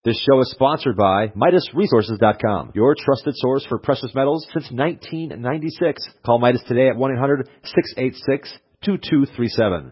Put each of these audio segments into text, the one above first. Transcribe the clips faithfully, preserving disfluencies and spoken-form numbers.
This show is sponsored by Midas Resources dot com, your trusted source for precious metals since nineteen ninety-six. Call Midas today at one eight hundred, six eight six, two two three seven.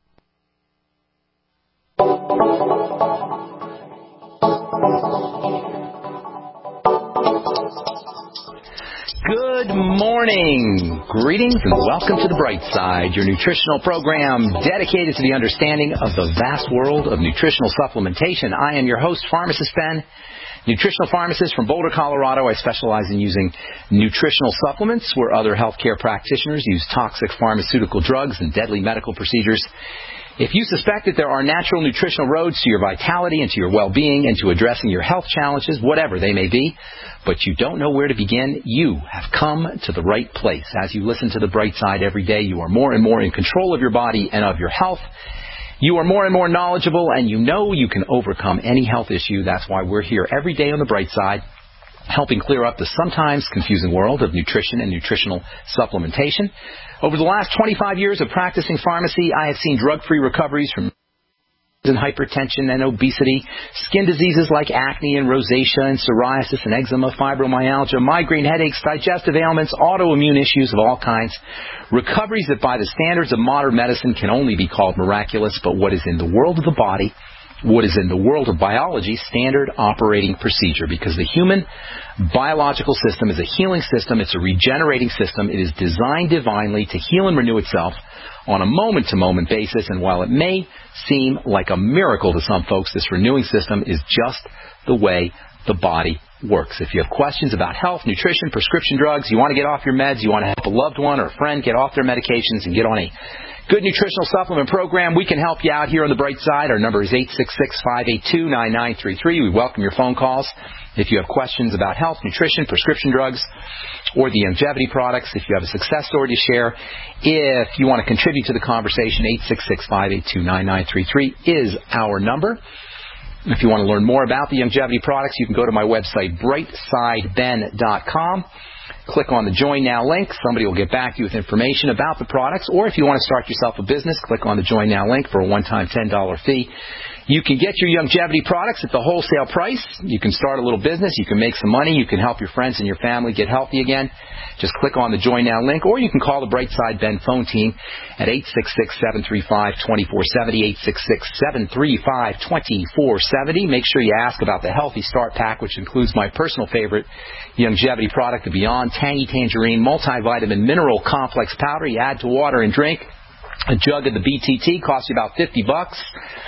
Good morning. Greetings and welcome to The Bright Side, your nutritional program dedicated to the understanding of the vast world of nutritional supplementation. I am your host, Pharmacist Ben, nutritional pharmacist from Boulder, Colorado. I specialize in using nutritional supplements where other healthcare practitioners use toxic pharmaceutical drugs and deadly medical procedures. If you suspect that there are natural nutritional roads to your vitality and to your well-being and to addressing your health challenges, whatever they may be, but you don't know where to begin, you have come to the right place. As you listen to The Bright Side every day, you are more and more in control of your body and of your health. You are more and more knowledgeable, and you know you can overcome any health issue. That's why we're here every day on The Bright Side, helping clear up the sometimes confusing world of nutrition and nutritional supplementation. Over the last twenty-five years of practicing pharmacy, I have seen drug-free recoveries from and hypertension and obesity, skin diseases like acne and rosacea and psoriasis and eczema, fibromyalgia, migraine headaches, digestive ailments, autoimmune issues of all kinds. Recoveries that by the standards of modern medicine can only be called miraculous, but what is in the world of the body, what is in the world of biology, standard operating procedure, because the human biological system is a healing system. It's a regenerating system. It is designed divinely to heal and renew itself on a moment-to-moment basis, and while it may seem like a miracle to some folks, this renewing system is just the way the body works. If you have questions about health, nutrition, prescription drugs, you want to get off your meds, you want to help a loved one or a friend get off their medications and get on a good nutritional supplement program, we can help you out here on The Bright Side. Our number is eight six six, five eight two, nine nine three three. We welcome your phone calls. If you have questions about health, nutrition, prescription drugs, or the longevity products, if you have a success story to share, if you want to contribute to the conversation, eight six six, five eight two, nine nine three three is our number. If you want to learn more about the longevity products, you can go to my website, bright side ben dot com. Click on the Join Now link. Somebody will get back to you with information about the products. Or if you want to start yourself a business, click on the Join Now link for a one-time ten dollars fee. You can get your longevity products at the wholesale price. You can start a little business. You can make some money. You can help your friends and your family get healthy again. Just click on the Join Now link, or you can call the Brightside Ben phone team at eight six six, seven three five, two four seven zero, eight six six, seven three five, two four seven zero. Make sure you ask about the Healthy Start Pack, which includes my personal favorite longevity product, the Beyond Tangy Tangerine Multivitamin Mineral Complex Powder. You add to water and drink. A jug of the B T T costs you about fifty bucks.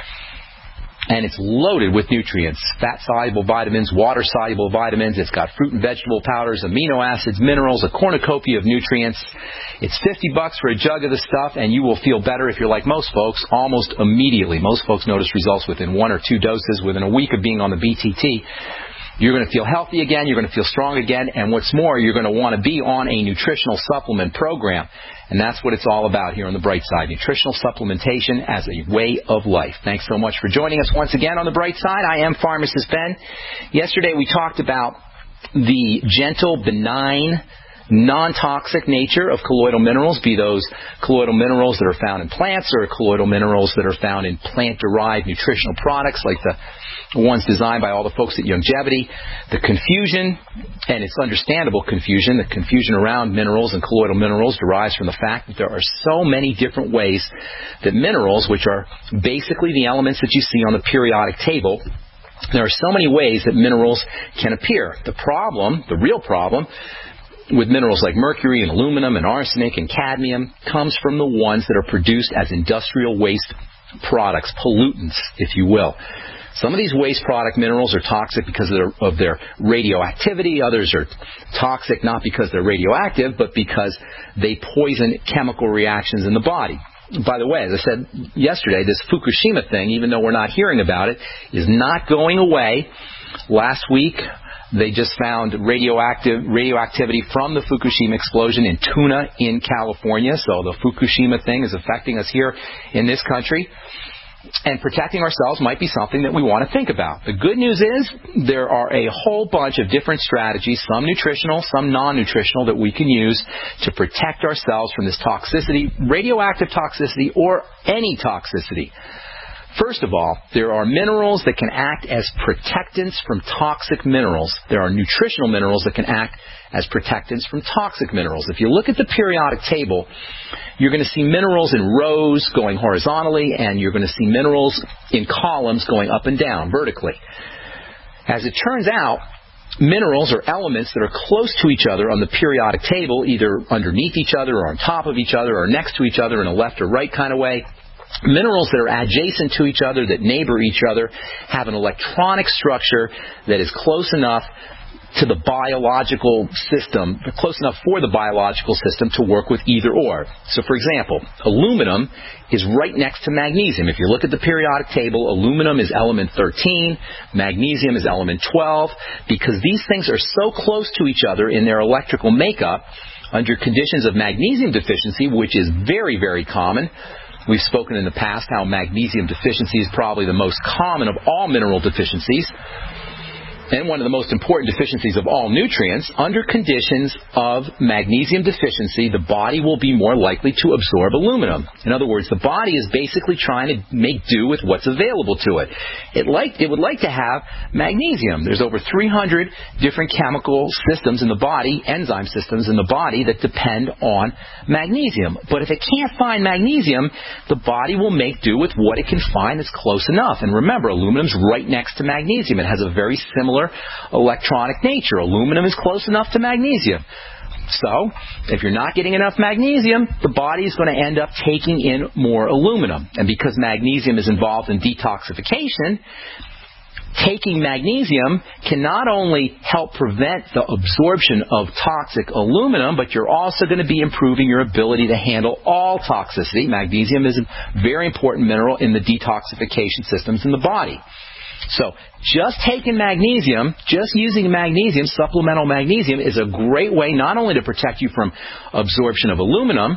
And it's loaded with nutrients, fat-soluble vitamins, water-soluble vitamins. It's got fruit and vegetable powders, amino acids, minerals, a cornucopia of nutrients. It's fifty bucks for a jug of the stuff, and you will feel better if you're like most folks almost immediately. Most folks notice results within one or two doses within a week of being on the B T T. You're going to feel healthy again. You're going to feel strong again. And what's more, you're going to want to be on a nutritional supplement program. And that's what it's all about here on The Bright Side, nutritional supplementation as a way of life. Thanks so much for joining us once again on The Bright Side. I am Pharmacist Ben. Yesterday we talked about the gentle, benign, non-toxic nature of colloidal minerals, be those colloidal minerals that are found in plants or colloidal minerals that are found in plant-derived nutritional products like the ones designed by all the folks at Longevity. The confusion, and it's understandable confusion, the confusion around minerals and colloidal minerals derives from the fact that there are so many different ways that minerals, which are basically the elements that you see on the periodic table, there are so many ways that minerals can appear. The problem, the real problem, with minerals like mercury and aluminum and arsenic and cadmium comes from the ones that are produced as industrial waste products, pollutants, if you will. Some of these waste product minerals are toxic because of their, of their radioactivity. Others are toxic not because they're radioactive, but because they poison chemical reactions in the body. By the way, as I said yesterday, this Fukushima thing, even though we're not hearing about it, is not going away. Last week, they just found radioactive radioactivity from the Fukushima explosion in tuna in California. So the Fukushima thing is affecting us here in this country. And protecting ourselves might be something that we want to think about. The good news is there are a whole bunch of different strategies, some nutritional, some non-nutritional, that we can use to protect ourselves from this toxicity, radioactive toxicity, or any toxicity First of all, there are minerals that can act as protectants from toxic minerals. There are nutritional minerals that can act as protectants from toxic minerals. If you look at the periodic table, you're going to see minerals in rows going horizontally, and you're going to see minerals in columns going up and down vertically. As it turns out, minerals are elements that are close to each other on the periodic table, either underneath each other or on top of each other or next to each other in a left or right kind of way. Minerals that are adjacent to each other, that neighbor each other, have an electronic structure that is close enough to the biological system, close enough for the biological system to work with either or. So, for example, aluminum is right next to magnesium. If you look at the periodic table, aluminum is element thirteen, magnesium is element twelve. Because these things are so close to each other in their electrical makeup, under conditions of magnesium deficiency, which is very, very common. We've spoken in the past how magnesium deficiency is probably the most common of all mineral deficiencies, and one of the most important deficiencies of all nutrients. Under conditions of magnesium deficiency, the body will be more likely to absorb aluminum. In other words, the body is basically trying to make do with what's available to it. It, like, it would like to have magnesium. There's over three hundred different chemical systems in the body, enzyme systems in the body, that depend on magnesium. But if it can't find magnesium, the body will make do with what it can find that's close enough. And remember, aluminum's right next to magnesium. It has a very similar electronic nature. Aluminum is close enough to magnesium. So, if you're not getting enough magnesium, the body is going to end up taking in more aluminum. And because magnesium is involved in detoxification, taking magnesium can not only help prevent the absorption of toxic aluminum, but you're also going to be improving your ability to handle all toxicity. Magnesium is a very important mineral in the detoxification systems in the body. So, just taking magnesium, just using magnesium, supplemental magnesium, is a great way not only to protect you from absorption of aluminum,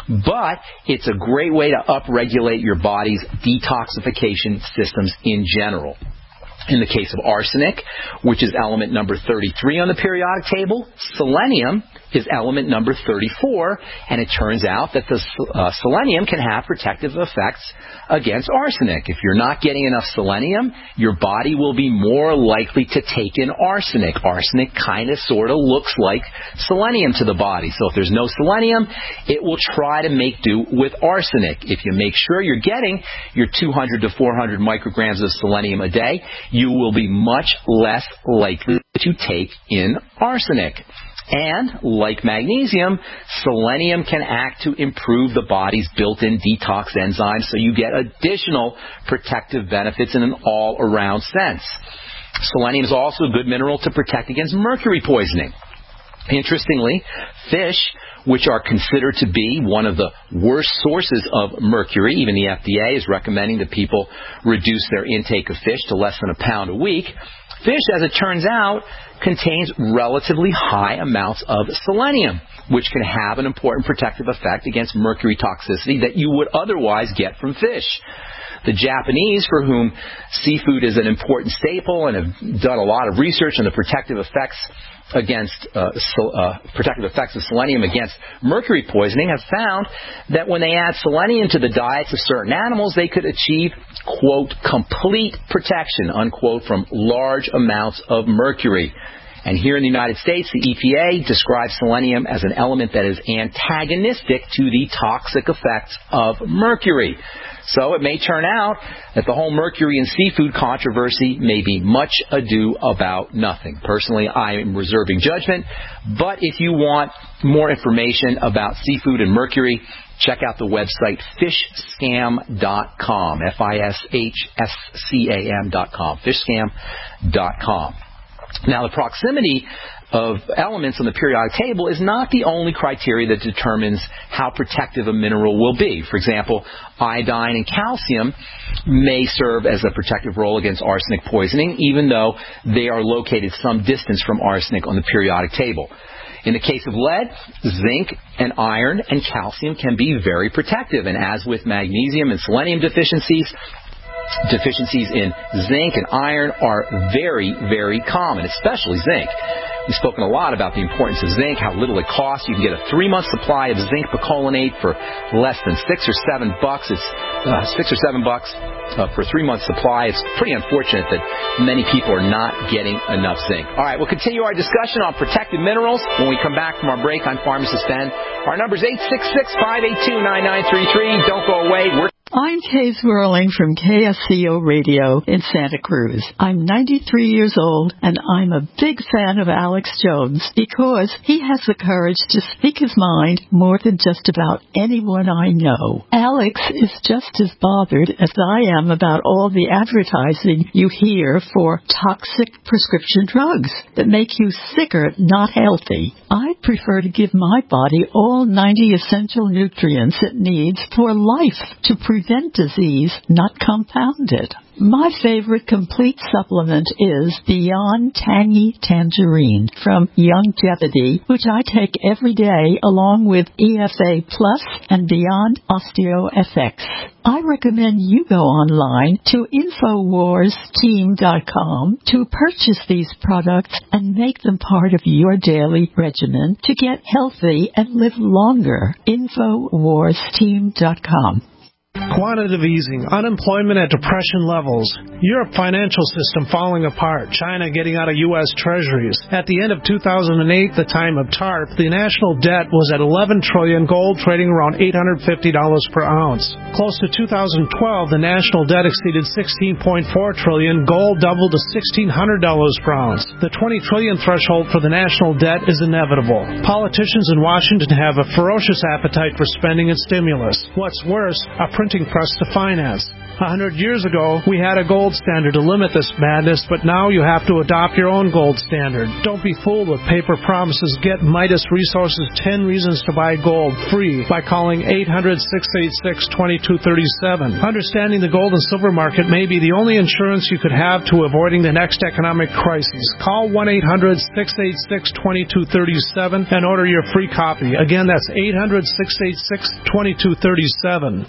but it's a great way to upregulate your body's detoxification systems in general. In the case of arsenic, which is element number thirty-three on the periodic table, selenium is element number thirty-four, and it turns out that the uh, selenium can have protective effects against arsenic. If you're not getting enough selenium, your body will be more likely to take in arsenic. Arsenic kind of sort of looks like selenium to the body. So if there's no selenium, it will try to make do with arsenic. If you make sure you're getting your two hundred to four hundred micrograms of selenium a day, you will be much less likely to take in arsenic. And, like magnesium, selenium can act to improve the body's built-in detox enzymes, so you get additional protective benefits in an all-around sense. Selenium is also a good mineral to protect against mercury poisoning. Interestingly, fish, which are considered to be one of the worst sources of mercury, even the F D A is recommending that people reduce their intake of fish to less than a pound a week. Fish, as it turns out, contains relatively high amounts of selenium, which can have an important protective effect against mercury toxicity that you would otherwise get from fish. The Japanese, for whom seafood is an important staple and have done a lot of research on the protective effects against uh, so, uh, protective effects of selenium against mercury poisoning, have found that when they add selenium to the diets of certain animals, they could achieve, quote, complete protection, unquote, from large amounts of mercury. And here in the United States, the E P A describes selenium as an element that is antagonistic to the toxic effects of mercury. So it may turn out that the whole mercury in seafood controversy may be much ado about nothing. Personally, I am reserving judgment, but if you want more information about seafood and mercury, check out the website fish scam dot com, F I S H S C A M dot com, fish scam dot com. Now, the proximity of elements on the periodic table is not the only criteria that determines how protective a mineral will be. For example, iodine and calcium may serve as a protective role against arsenic poisoning, even though they are located some distance from arsenic on the periodic table. In the case of lead, zinc and iron and calcium can be very protective, and as with magnesium and selenium deficiencies, deficiencies in zinc and iron are very, very common, especially zinc. We've spoken a lot about the importance of zinc, how little it costs. You can get a three-month supply of zinc picolinate for less than six or seven bucks. It's uh, six or seven bucks uh, for a three-month supply. It's pretty unfortunate that many people are not getting enough zinc. All right, we'll continue our discussion on protective minerals when we come back from our break. I'm Pharmacist Ben. Our number is eight six six, five eight two, nine nine three three. Don't go away. We're I'm Kay Swirling from K S C O Radio in Santa Cruz. I'm ninety-three years old, and I'm a big fan of Alex Jones because he has the courage to speak his mind more than just about anyone I know. Alex is just as bothered as I am about all the advertising you hear for toxic prescription drugs that make you sicker, not healthy. I prefer to give my body all ninety essential nutrients it needs for life to prevent disease, not compound it. My favorite complete supplement is Beyond Tangy Tangerine from Youngevity, which I take every day along with E F A Plus and Beyond OsteoFX. I recommend you go online to Infowars Team dot com to purchase these products and make them part of your daily regimen to get healthy and live longer. Infowars Team dot com. Quantitative easing, unemployment at depression levels, Europe financial system falling apart, China getting out of U S treasuries. At the end of two thousand eight, the time of TARP, the national debt was at eleven trillion dollars, gold trading around eight hundred fifty dollars per ounce. Close to two thousand twelve, the national debt exceeded sixteen point four trillion dollars, gold doubled to sixteen hundred dollars per ounce. The twenty trillion dollars threshold for the national debt is inevitable. Politicians in Washington have a ferocious appetite for spending and stimulus. What's worse, a printing press to finance. A hundred years ago, we had a gold standard to limit this madness, but now you have to adopt your own gold standard. Don't be fooled with paper promises. Get Midas Resources ten Reasons to Buy Gold free by calling eight hundred, six eight six, two two three seven. Understanding the gold and silver market may be the only insurance you could have to avoiding the next economic crisis. Call one eight hundred, six eight six, two two three seven and order your free copy. Again, that's eight hundred, six eight six, two two three seven.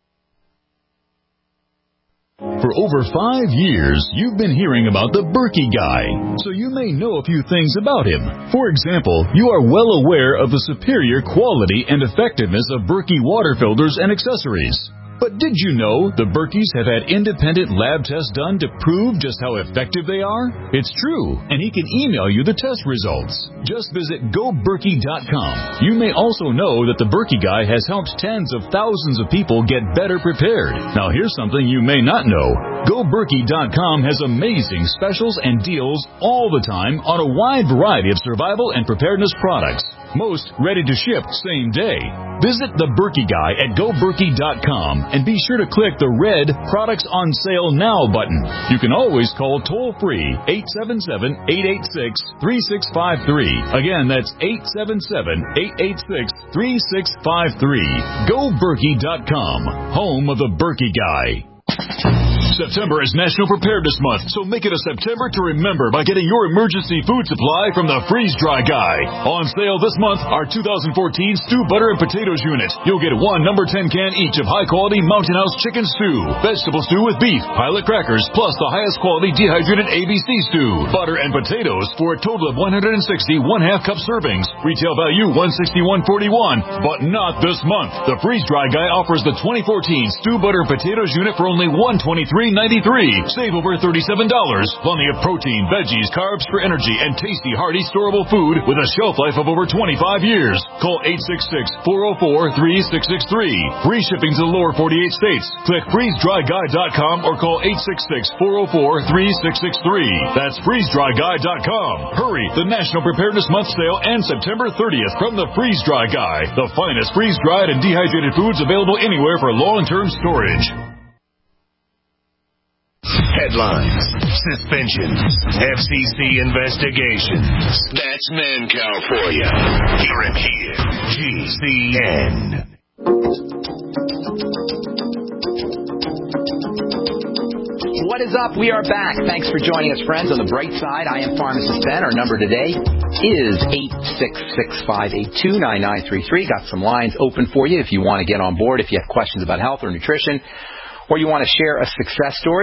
For over five years, you've been hearing about the Berkey Guy, so you may know a few things about him. For example, you are well aware of the superior quality and effectiveness of Berkey water filters and accessories. But did you know the Berkeys have had independent lab tests done to prove just how effective they are? It's true, and he can email you the test results. Just visit go berkey dot com. You may also know that the Berkey Guy has helped tens of thousands of people get better prepared. Now here's something you may not know. go berkey dot com has amazing specials and deals all the time on a wide variety of survival and preparedness products. Most ready to ship same day. Visit the Berkey Guy at go berkey dot com and be sure to click the red Products on Sale Now button. You can always call toll-free eight seven seven, eight eight six, three six five three. Again, that's eight seven seven, eight eight six, three six five three. go berkey dot com, home of the Berkey Guy. September is National Preparedness Month, so make it a September to remember by getting your emergency food supply from the Freeze Dry Guy. On sale this month, our two thousand fourteen Stew Butter and Potatoes Unit. You'll get one number ten can each of high-quality Mountain House Chicken Stew, vegetable stew with beef, Pilot crackers, plus the highest quality dehydrated A B C stew, butter and potatoes for a total of one hundred sixty one-half cup servings. Retail value one hundred sixty-one forty-one, but not this month. The Freeze Dry Guy offers the twenty fourteen Stew Butter and Potatoes Unit for only one hundred twenty-three ninety-three. Save over thirty-seven dollars. Plenty of protein, veggies, carbs for energy, and tasty, hearty, storable food with a shelf life of over twenty-five years. Call eight six six, four oh four, three six six three. Free shipping to the lower forty-eight states. Click freeze dry guy dot com or call eight six six, four oh four, three six six three. That's freeze dry guy dot com. Hurry! The National Preparedness Month sale ends September thirtieth from the Freeze Dry Guy. The finest freeze-dried and dehydrated foods available anywhere for long-term storage. Headlines, suspensions, F C C investigations. That's Mancow for you. Hear him here. G C N. What is up? We are back. Thanks for joining us, friends. On the bright side, I am Pharmacist Ben. Our number today is eight six six, five eight two, nine nine three three. Got some lines open for you if you want to get on board, if you have questions about health or nutrition, or you want to share a success story.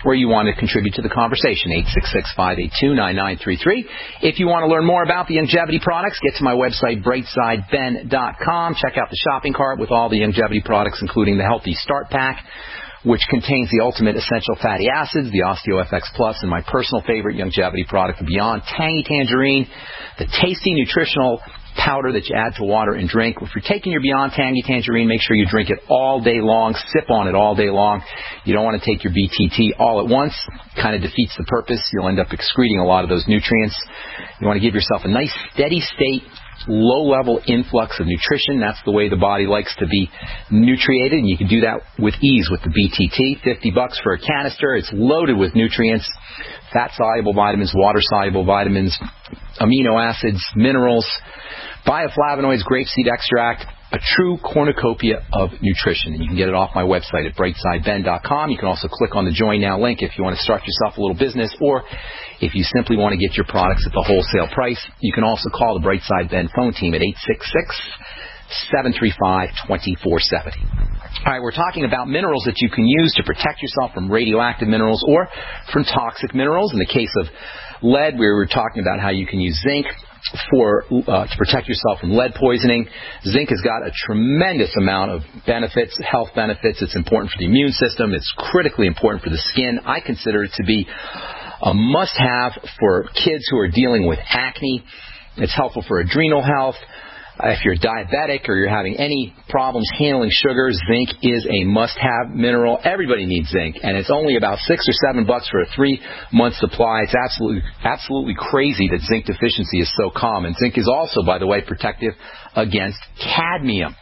or you want to contribute to the conversation, eight six six, five eight two, nine nine three three. If you want to learn more about the Youngevity products, get to my website, brightside ben dot com. Check out the shopping cart with all the Youngevity products, including the Healthy Start Pack, which contains the ultimate essential fatty acids, the OsteoFX Plus, and my personal favorite Youngevity product, the Beyond Tangy Tangerine, the tasty nutritional powder that you add to water and drink. If you're taking your Beyond Tangy Tangerine, make sure you drink it all day long, sip on it all day long. You don't want to take your B T T all at once. Kind of defeats the purpose. You'll end up excreting a lot of those nutrients. You want to give yourself a nice steady state, low-level influx of nutrition. That's the way the body likes to be nutriated, and you can do that with ease with the B T T. fifty bucks for a canister. It's loaded with nutrients, fat-soluble vitamins, water-soluble vitamins, amino acids, minerals, bioflavonoids, grapeseed extract, a true cornucopia of nutrition. And you can get it off my website at brightside ben dot com. You can also click on the Join Now link if you want to start yourself a little business, or if you simply want to get your products at the wholesale price. You can also call the Brightside Ben phone team at eight six six, seven three five, two four seven zero. All right, we're talking about minerals that you can use to protect yourself from radioactive minerals or from toxic minerals. In the case of lead, we were talking about how you can use zinc for uh, to protect yourself from lead poisoning. Zinc has got a tremendous amount of benefits, health benefits. It's important for the immune system. It's critically important for the skin. I consider it to be a must-have for kids who are dealing with acne. It's helpful for adrenal health. If you're diabetic or you're having any problems handling sugar, zinc is a must-have mineral. Everybody needs zinc, and it's only about six or seven bucks for a three-month supply. It's absolutely, absolutely crazy that zinc deficiency is so common. Zinc is also, by the way, protective against cadmium.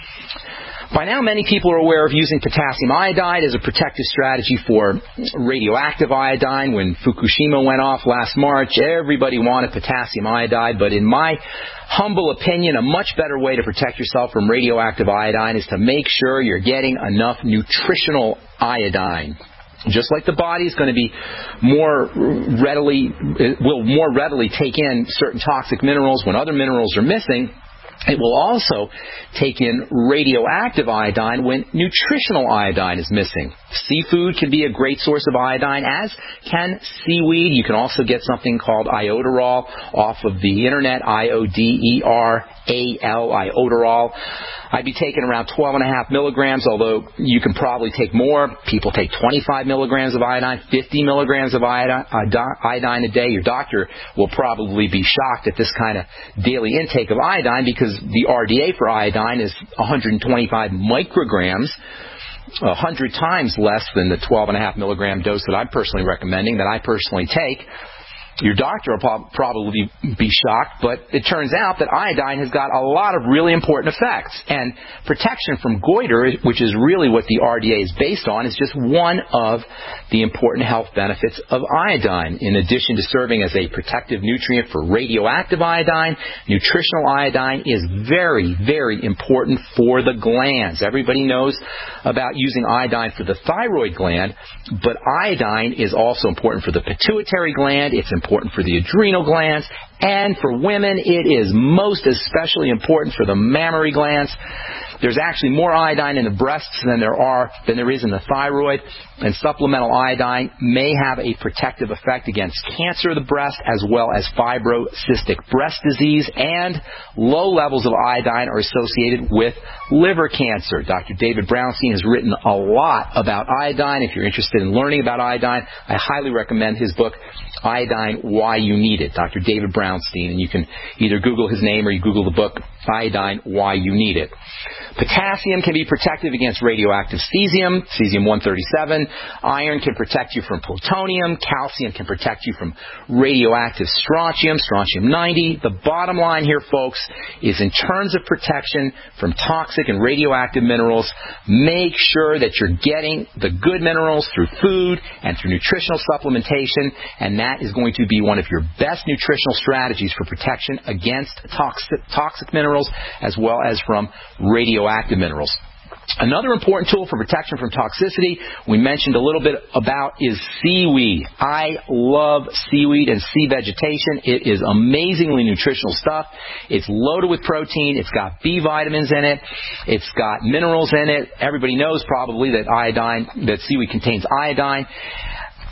By now, many people are aware of using potassium iodide as a protective strategy for radioactive iodine. When Fukushima went off last March, everybody wanted potassium iodide, but in my humble opinion, a much better way to protect yourself from radioactive iodine is to make sure you're getting enough nutritional iodine. Just like the body is going to be more readily, will more readily take in certain toxic minerals when other minerals are missing, it will also take in radioactive iodine when nutritional iodine is missing. Seafood can be a great source of iodine, as can seaweed. You can also get something called iodoral off of the internet, I O D E R A L, iodoral. I'd be taking around twelve and a half milligrams, although you can probably take more. People take twenty-five milligrams of iodine, fifty milligrams of iodine, iodine a day. Your doctor will probably be shocked at this kind of daily intake of iodine because the R D A for iodine is one hundred twenty-five micrograms, one hundred times less than the twelve and a half milligram dose that I'm personally recommending, that I personally take. Your doctor will probably be shocked, but it turns out that iodine has got a lot of really important effects. And protection from goiter, which is really what the R D A is based on, is just one of the important health benefits of iodine. In addition to serving as a protective nutrient for radioactive iodine, nutritional iodine is very, very important for the glands. Everybody knows about using iodine for the thyroid gland, but iodine is also important for the pituitary gland. It's important for the adrenal glands, and for women it is most especially important for the mammary glands. There's actually more iodine in the breasts than there are than there is in the thyroid, and supplemental iodine may have a protective effect against cancer of the breast as well as fibrocystic breast disease, and low levels of iodine are associated with liver cancer. Doctor David Brownstein has written a lot about iodine. If you're interested in learning about iodine, I highly recommend his book, Iodine, Why You Need It, Doctor David Brownstein, and you can either Google his name or you Google the book, Iodine, Why You Need It. Potassium can be protective against radioactive cesium, cesium one thirty-seven. Iron can protect you from plutonium. Calcium can protect you from radioactive strontium, strontium ninety. The bottom line here, folks, is in terms of protection from toxic and radioactive minerals, make sure that you're getting the good minerals through food and through nutritional supplementation, and that is going to be one of your best nutritional strategies for protection against toxic, toxic minerals as well as from radioactive minerals. Another important tool for protection from toxicity we mentioned a little bit about is seaweed. I love seaweed and sea vegetation. It is amazingly nutritional stuff. It's loaded with protein. It's got B vitamins in it. It's got minerals in it. Everybody knows probably that iodine, that seaweed contains iodine.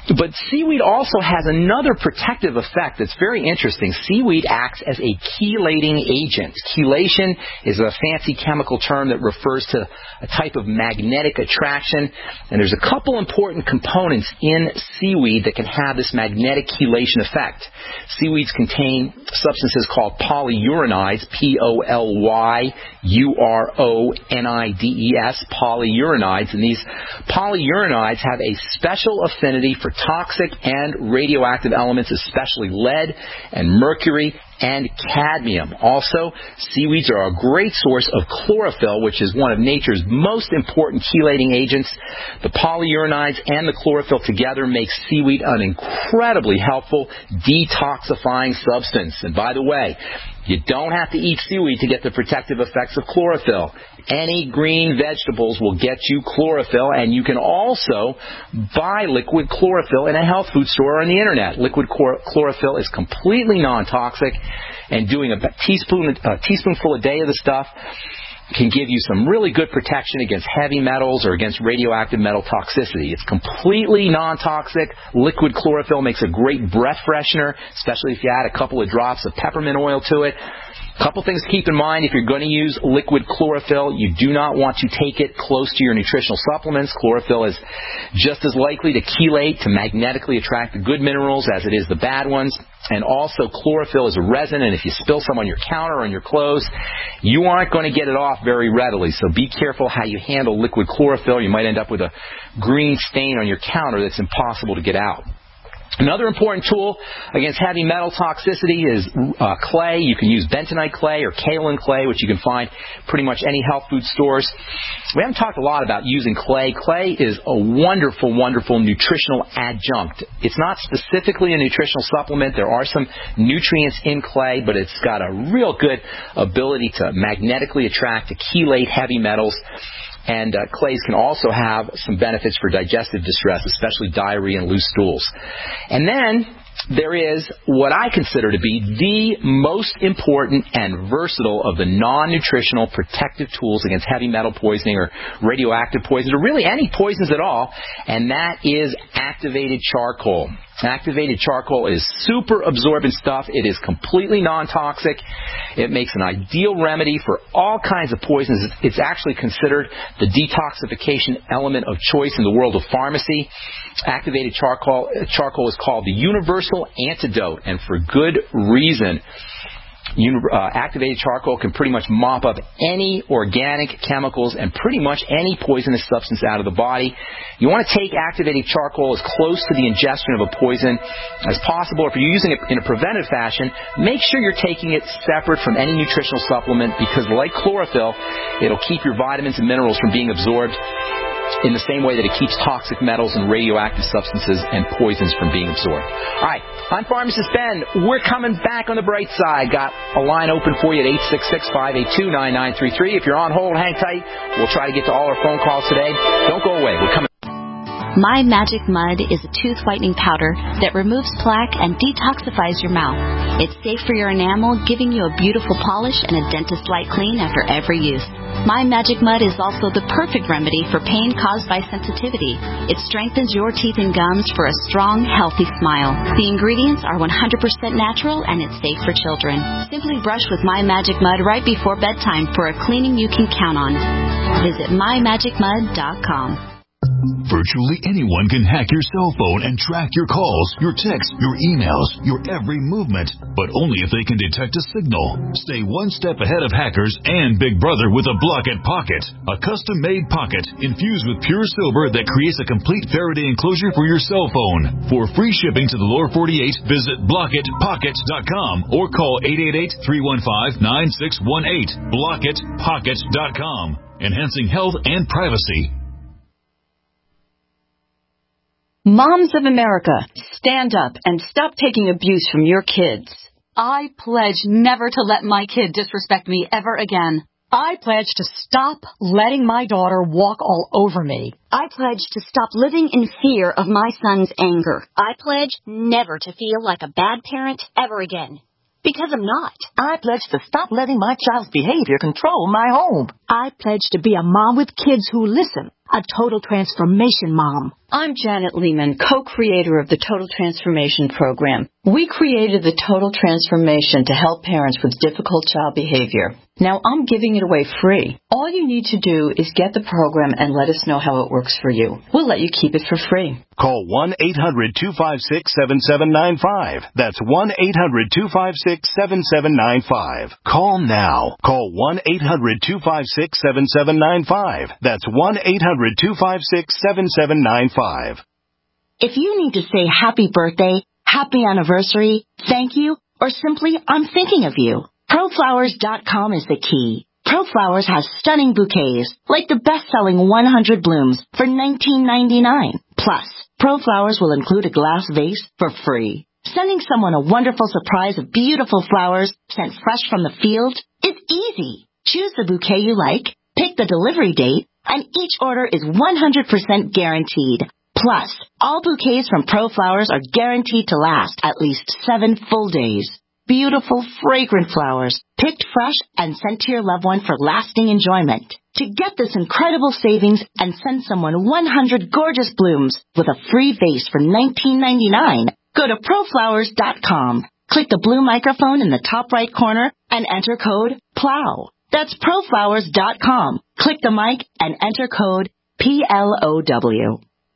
But seaweed also has another protective effect that's very interesting. Seaweed acts as a chelating agent. Chelation is a fancy chemical term that refers to a type of magnetic attraction. And there's a couple important components in seaweed that can have this magnetic chelation effect. Seaweeds contain substances called polyuronides, P O L Y U R O N I D E S, polyuronides. And these polyuronides have a special affinity for toxic and radioactive elements, especially lead and mercury and cadmium. Also, seaweeds are a great source of chlorophyll, which is one of nature's most important chelating agents. The polyuronides and the chlorophyll together make seaweed an incredibly helpful detoxifying substance. And by the way, you don't have to eat seaweed to get the protective effects of chlorophyll. Any green vegetables will get you chlorophyll, and you can also buy liquid chlorophyll in a health food store or on the internet. Liquid chlorophyll is completely non-toxic, and doing a teaspoon, a teaspoonful a day of the stuff can give you some really good protection against heavy metals or against radioactive metal toxicity. It's completely non-toxic. Liquid chlorophyll makes a great breath freshener, especially if you add a couple of drops of peppermint oil to it. A couple things to keep in mind if you're going to use liquid chlorophyll. You do not want to take it close to your nutritional supplements. Chlorophyll is just as likely to chelate, to magnetically attract the good minerals as it is the bad ones. And also, chlorophyll is a resin, and if you spill some on your counter or on your clothes, you aren't going to get it off very readily. So be careful how you handle liquid chlorophyll. You might end up with a green stain on your counter that's impossible to get out. Another important tool against heavy metal toxicity is uh, clay. You can use bentonite clay or kaolin clay, which you can find pretty much any health food stores. We haven't talked a lot about using clay. Clay is a wonderful, wonderful nutritional adjunct. It's not specifically a nutritional supplement. There are some nutrients in clay, but it's got a real good ability to magnetically attract, to chelate heavy metals. And uh, clays can also have some benefits for digestive distress, especially diarrhea and loose stools. And then there is what I consider to be the most important and versatile of the non-nutritional protective tools against heavy metal poisoning or radioactive poisons, or really any poisons at all, and that is activated charcoal. Activated charcoal is super absorbent stuff. It is completely non-toxic. It makes an ideal remedy for all kinds of poisons. It's actually considered the detoxification element of choice in the world of pharmacy. Activated charcoal, charcoal is called the universal antidote, and for good reason. Uh, activated charcoal can pretty much mop up any organic chemicals and pretty much any poisonous substance out of the body. You want to take activated charcoal as close to the ingestion of a poison as possible. If you're using it in a preventive fashion, make sure you're taking it separate from any nutritional supplement, because like chlorophyll, it'll keep your vitamins and minerals from being absorbed in the same way that it keeps toxic metals and radioactive substances and poisons from being absorbed. All right, I'm Pharmacist Ben. We're coming back on the bright side. Got a line open for you at eight six six, five eight two, nine nine three three. If you're on hold, hang tight. We'll try to get to all our phone calls today. Don't go away. We're coming. My Magic Mud is a tooth whitening powder that removes plaque and detoxifies your mouth. It's safe for your enamel, giving you a beautiful polish and a dentist-like clean after every use. My Magic Mud is also the perfect remedy for pain caused by sensitivity. It strengthens your teeth and gums for a strong, healthy smile. The ingredients are one hundred percent natural, and it's safe for children. Simply brush with My Magic Mud right before bedtime for a cleaning you can count on. Visit my magic mud dot com. Virtually anyone can hack your cell phone and track your calls, your texts, your emails, your every movement, but only if they can detect a signal. Stay one step ahead of hackers and Big Brother with a Blockit Pocket, a custom-made pocket infused with pure silver that creates a complete Faraday enclosure for your cell phone. For free shipping to the lower forty-eight, visit blockit pocket dot com or call eight eight eight, three one five, nine six one eight. blockit pocket dot com, enhancing health and privacy. Moms of America, stand up and stop taking abuse from your kids. I pledge never to let my kid disrespect me ever again. I pledge to stop letting my daughter walk all over me. I pledge to stop living in fear of my son's anger. I pledge never to feel like a bad parent ever again. Because I'm not. I pledge to stop letting my child's behavior control my home. I pledge to be a mom with kids who listen. a total transformation mom. I'm Janet Lehman, co-creator of the Total Transformation Program. We created the Total Transformation to help parents with difficult child behavior. Now I'm giving it away free. All you need to do is get the program and let us know how it works for you. We'll let you keep it for free. Call one eight hundred two five six seven seven nine five. That's one eight hundred two five six seven seven nine five. Call now. Call one eight hundred two five six seven seven nine five. That's one eight hundred two five six seven seven nine five. If you need to say happy birthday, happy anniversary, thank you, or simply I'm thinking of you, Pro Flowers dot com is the key. ProFlowers has stunning bouquets, like the best-selling one hundred blooms for nineteen ninety-nine. Plus, ProFlowers will include a glass vase for free. Sending someone a wonderful surprise of beautiful flowers sent fresh from the field is easy. Choose the bouquet you like, pick the delivery date, and each order is one hundred percent guaranteed. Plus, all bouquets from ProFlowers are guaranteed to last at least seven full days. Beautiful, fragrant flowers, picked fresh and sent to your loved one for lasting enjoyment. To get this incredible savings and send someone one hundred gorgeous blooms with a free vase for nineteen ninety-nine, go to Pro Flowers dot com. Click the blue microphone in the top right corner and enter code PLOW. That's Pro Flowers dot com. Click the mic and enter code P L O W.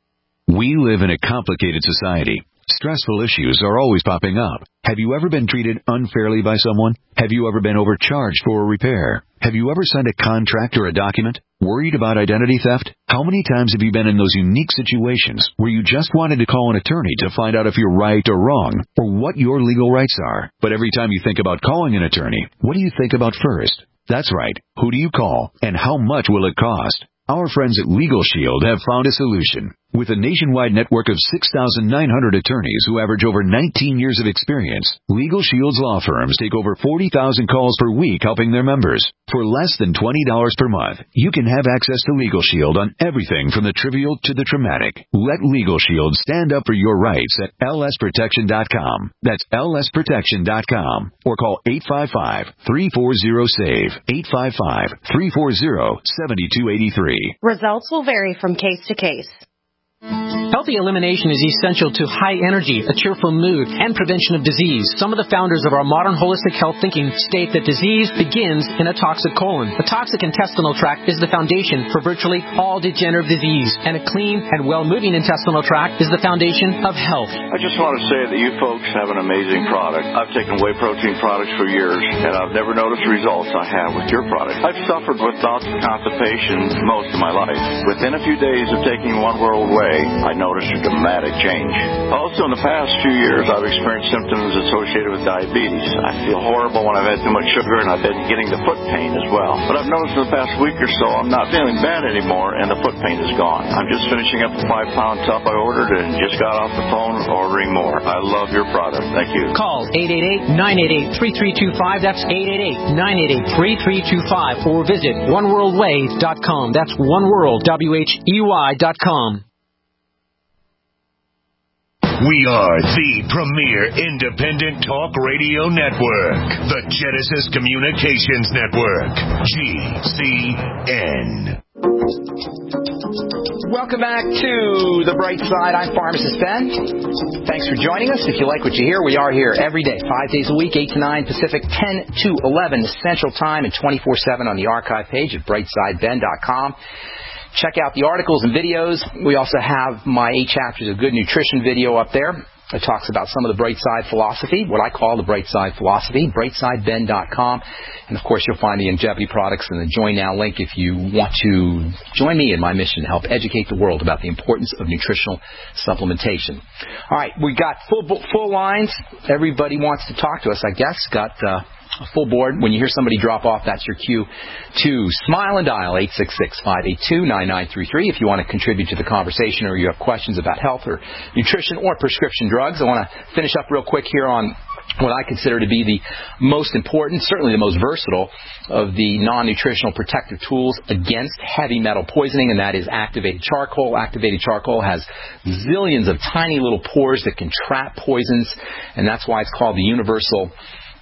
We live in a complicated society. Stressful issues are always popping up. Have you ever been treated unfairly by someone? Have you ever been overcharged for a repair? Have you ever signed a contract or a document? Worried about identity theft? How many times have you been in those unique situations where you just wanted to call an attorney to find out if you're right or wrong, or what your legal rights are? But every time you think about calling an attorney, what do you think about first? That's right. Who do you call, and how much will it cost? Our friends at Legal Shield have found a solution. With a nationwide network of six thousand nine hundred attorneys who average over nineteen years of experience, Legal Shield's law firms take over forty thousand calls per week helping their members. For less than twenty dollars per month, you can have access to Legal Shield on everything from the trivial to the traumatic. Let Legal Shield stand up for your rights at L S protection dot com. That's L S protection dot com. Or call eight five five, three four zero, SAVE, eight five five, three four zero, seven two eight three. Results will vary from case to case. Healthy elimination is essential to high energy, a cheerful mood, and prevention of disease. Some of the founders of our modern holistic health thinking state that disease begins in a toxic colon. The toxic intestinal tract is the foundation for virtually all degenerative disease, and a clean and well-moving intestinal tract is the foundation of health. I just want to say that you folks have an amazing product. I've taken whey protein products for years, and I've never noticed the results I have with your product. I've suffered with bouts of constipation most of my life. Within a few days of taking One World Whey, I noticed a dramatic change. Also, in the past few years, I've experienced symptoms associated with diabetes. I feel horrible when I've had too much sugar, and I've been getting the foot pain as well. But I've noticed in the past week or so, I'm not feeling bad anymore, and the foot pain is gone. I'm just finishing up a five-pound tub I ordered and just got off the phone ordering more. I love your product. Thank you. Call eight eight eight, nine eight eight, three three two five. That's eight eight eight, nine eight eight, three three two five. Or visit one world way dot com. That's oneworld, W H E Y dot com. We are the premier independent talk radio network, the Genesis Communications Network, G C N. Welcome back to The Bright Side. I'm Pharmacist Ben. Thanks for joining us. If you like what you hear, we are here every day, five days a week, eight to nine Pacific, ten to eleven Central Time, and twenty-four seven on the archive page at bright side ben dot com. Check out the articles and videos. We also have my eight chapters of good nutrition video up there. It talks about some of the Bright Side philosophy, what I call the Bright Side philosophy, bright side ben dot com. And, of course, you'll find the Ingevity products in the Join Now link if you want to join me in my mission to help educate the world about the importance of nutritional supplementation. All right, we got full full lines. Everybody wants to talk to us, I guess. Got uh, a full board. When you hear somebody drop off, that's your cue to smile and dial eight six six, five eight two, nine nine three three if you want to contribute to the conversation or you have questions about health or nutrition or prescription drugs. I want to finish up real quick here on what I consider to be the most important, certainly the most versatile of the non-nutritional protective tools against heavy metal poisoning, and that is activated charcoal. Activated charcoal has zillions of tiny little pores that can trap poisons, and that's why it's called the universal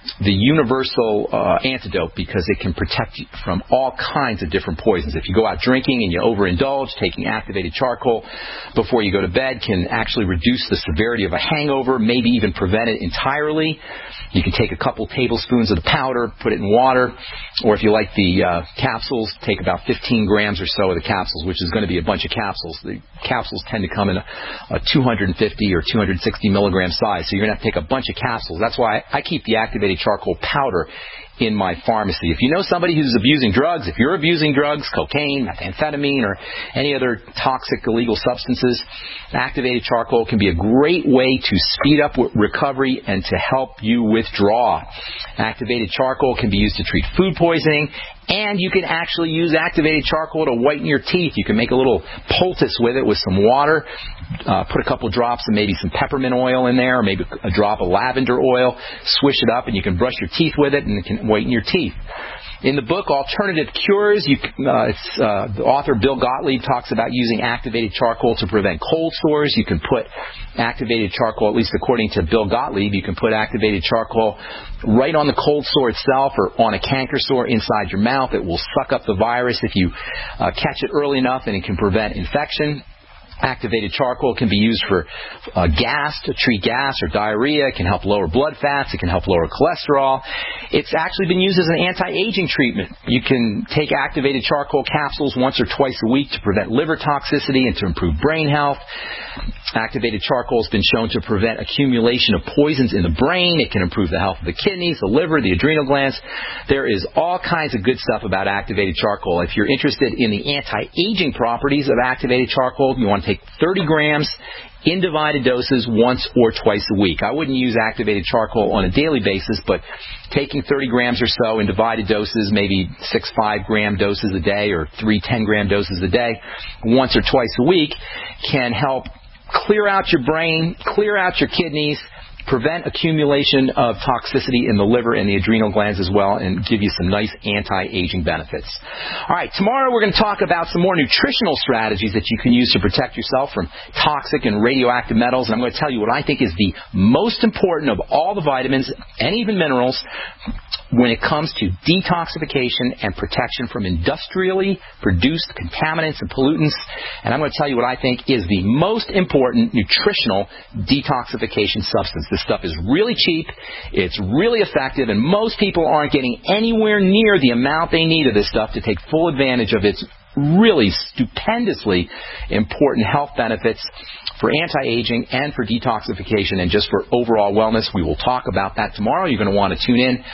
the universal uh, antidote because it can protect you from all kinds of different poisons. If you go out drinking and you overindulge, taking activated charcoal before you go to bed can actually reduce the severity of a hangover, maybe even prevent it entirely. You can take a couple tablespoons of the powder, put it in water, or if you like the uh, capsules, take about fifteen grams or so of the capsules, which is going to be a bunch of capsules. The capsules tend to come in a, a two hundred fifty or two hundred sixty milligram size, so you're going to have to take a bunch of capsules. That's why I keep the activated charcoal powder in my pharmacy. If you know somebody who's abusing drugs, if you're abusing drugs, cocaine, methamphetamine, or any other toxic illegal substances, activated charcoal can be a great way to speed up recovery and to help you withdraw. Activated charcoal can be used to treat food poisoning, and you can actually use activated charcoal to whiten your teeth. You can make a little poultice with it with some water, uh, put a couple drops of maybe some peppermint oil in there, or maybe a drop of lavender oil, swish it up, and you can brush your teeth with it, and it can whiten your teeth. In the book, Alternative Cures, you, uh, it's, uh, the author Bill Gottlieb talks about using activated charcoal to prevent cold sores. You can put activated charcoal, at least according to Bill Gottlieb, you can put activated charcoal right on the cold sore itself or on a canker sore inside your mouth. It will suck up the virus if you uh, catch it early enough, and it can prevent infection. Activated charcoal can be used for uh, gas, to treat gas or diarrhea. It can help lower blood fats. It can help lower cholesterol. It's actually been used as an anti-aging treatment. You can take activated charcoal capsules once or twice a week to prevent liver toxicity and to improve brain health. Activated charcoal has been shown to prevent accumulation of poisons in the brain. It can improve the health of the kidneys, the liver, the adrenal glands. There is all kinds of good stuff about activated charcoal. If you're interested in the anti-aging properties of activated charcoal, you want to take thirty grams in divided doses once or twice a week. I wouldn't use activated charcoal on a daily basis, but taking thirty grams or so in divided doses, maybe six five-gram doses a day or three ten-gram doses a day, once or twice a week, can help clear out your brain, clear out your kidneys, prevent accumulation of toxicity in the liver and the adrenal glands as well, and give you some nice anti-aging benefits. All right, tomorrow we're going to talk about some more nutritional strategies that you can use to protect yourself from toxic and radioactive metals. And I'm going to tell you what I think is the most important of all the vitamins and even minerals when it comes to detoxification and protection from industrially produced contaminants and pollutants. And I'm going to tell you what I think is the most important nutritional detoxification substance. This stuff is really cheap, it's really effective, and most people aren't getting anywhere near the amount they need of this stuff to take full advantage of its really stupendously important health benefits for anti-aging and for detoxification and just for overall wellness. We will talk about that tomorrow. You're going to want to tune in.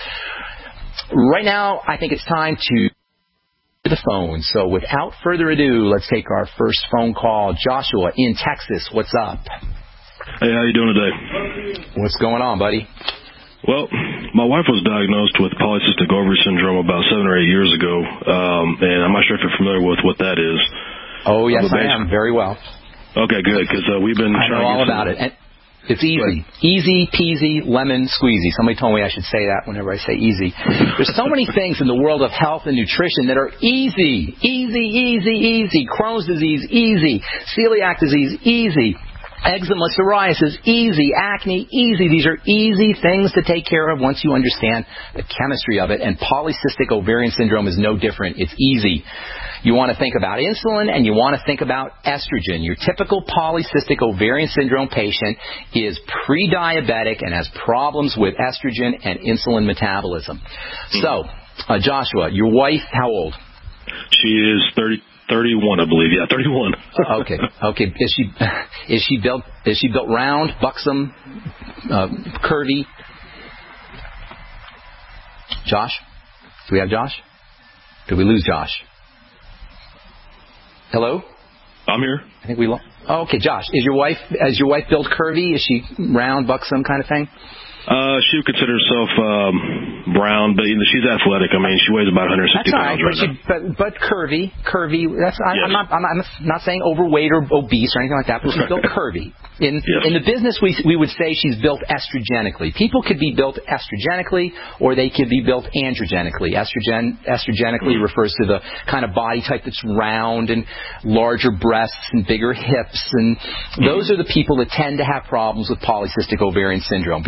Right now, I think it's time to the phone. So without further ado, let's take our first phone call. Joshua in Texas, what's up? Hey, how you doing today? What's going on, buddy? Well, my wife was diagnosed with polycystic ovary syndrome about seven or eight years ago, um, and I'm not sure if you're familiar with what that is. Oh, yes, I am. Very well. Okay, good, because uh, we've been I trying know all to get about some... it. And it's easy. Easy peasy, lemon squeezy. Somebody told me I should say that whenever I say easy. There's so many things in the world of health and nutrition that are easy. Easy, easy, easy. Crohn's disease, easy. Celiac disease, easy. Eczema, psoriasis, easy. Acne, easy. These are easy things to take care of once you understand the chemistry of it. And polycystic ovarian syndrome is no different. It's easy. You want to think about insulin and you want to think about estrogen. Your typical polycystic ovarian syndrome patient is pre-diabetic and has problems with estrogen and insulin metabolism. So, uh, Joshua, your wife, how old? She is thirty. thirty-one, I believe. Yeah, thirty-one. okay. Okay. Is she is she built is she built round, buxom, uh, curvy? Josh? Do we have Josh? Did we lose Josh? Hello? I'm here. I think we lost. Oh, okay, Josh. Is your wife is your wife built curvy? Is she round, buxom kind of thing? Uh, she would consider herself um, brown, but you know, she's athletic. I mean, she weighs about one hundred sixty that's pounds right, right but, now. she, but, but curvy, curvy. That's I, yes. I'm not. I'm not, I'm not saying overweight or obese or anything like that. But she's built curvy. In yes. in the business, we we would say she's built estrogenically. People could be built estrogenically, or they could be built androgenically. Estrogen estrogenically mm-hmm. refers to the kind of body type that's round and larger breasts and bigger hips, and those mm-hmm. are the people that tend to have problems with polycystic ovarian syndrome because of the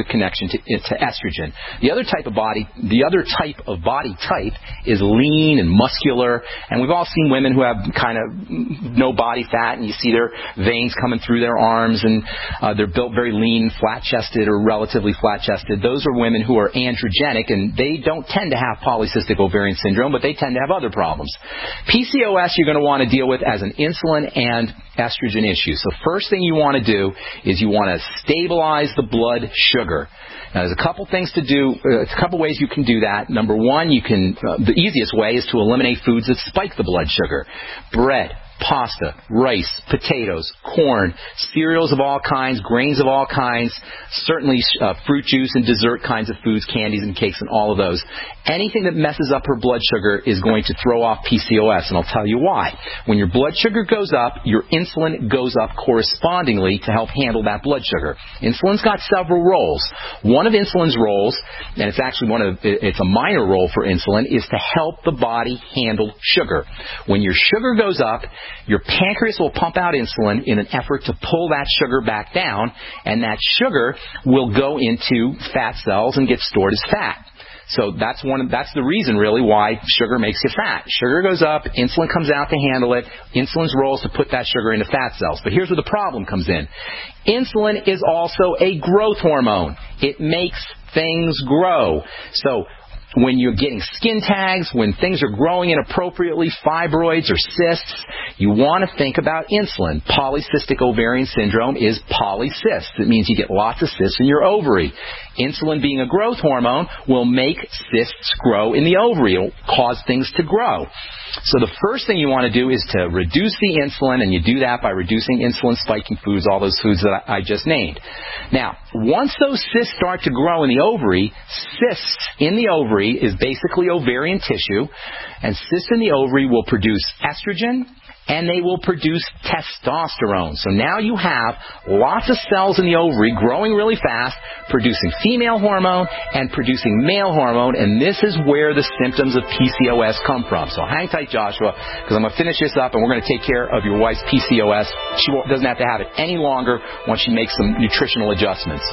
the connection to, to estrogen. The other type of body, the other type of body type is lean and muscular, and we've all seen women who have kind of no body fat, and you see their veins coming through their arms, and uh, they're built very lean, flat-chested or relatively flat-chested. Those are women who are androgenic, and they don't tend to have polycystic ovarian syndrome, but they tend to have other problems. P C O S you're going to want to deal with as an insulin and estrogen issue. So first thing you want to do is you want to stabilize the blood sugar. Now, there's a couple things to do, uh, a couple ways you can do that. Number one, you can, uh, the easiest way is to eliminate foods that spike the blood sugar. Bread, pasta, rice, potatoes, corn, cereals of all kinds, grains of all kinds, certainly uh, fruit juice and dessert kinds of foods, candies and cakes and all of those. Anything that messes up her blood sugar is going to throw off P C O S, and I'll tell you why. When your blood sugar goes up, your insulin goes up correspondingly to help handle that blood sugar. Insulin's got several roles. One of insulin's roles, and it's actually one of, it's a minor role for insulin, is to help the body handle sugar. When your sugar goes up, your pancreas will pump out insulin in an effort to pull that sugar back down, and that sugar will go into fat cells and get stored as fat. So that's one. Of, that's the reason, really, why sugar makes you fat. Sugar goes up, insulin comes out to handle it. Insulin's role is to put that sugar into fat cells. But here's where the problem comes in. Insulin is also a growth hormone. It makes things grow. So when you're getting skin tags, when things are growing inappropriately, fibroids or cysts, you want to think about insulin. Polycystic ovarian syndrome is polycysts. It means you get lots of cysts in your ovary. Insulin, being a growth hormone, will make cysts grow in the ovary. It will cause things to grow. So the first thing you want to do is to reduce the insulin, and you do that by reducing insulin-spiking foods, all those foods that I just named. Now, once those cysts start to grow in the ovary, cysts in the ovary is basically ovarian tissue, and cysts in the ovary will produce estrogen, and they will produce testosterone. So now you have lots of cells in the ovary growing really fast, producing female hormone and producing male hormone, and this is where the symptoms of P C O S come from. So hang tight, Joshua, because I'm going to finish this up, and we're going to take care of your wife's P C O S. She doesn't have to have it any longer once she makes some nutritional adjustments.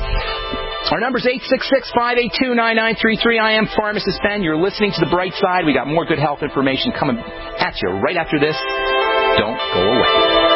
Our number is eight six six, five eight two, nine nine three three. I am Pharmacist Ben. You're listening to The Bright Side. We got more good health information coming at you right after this. Don't go away.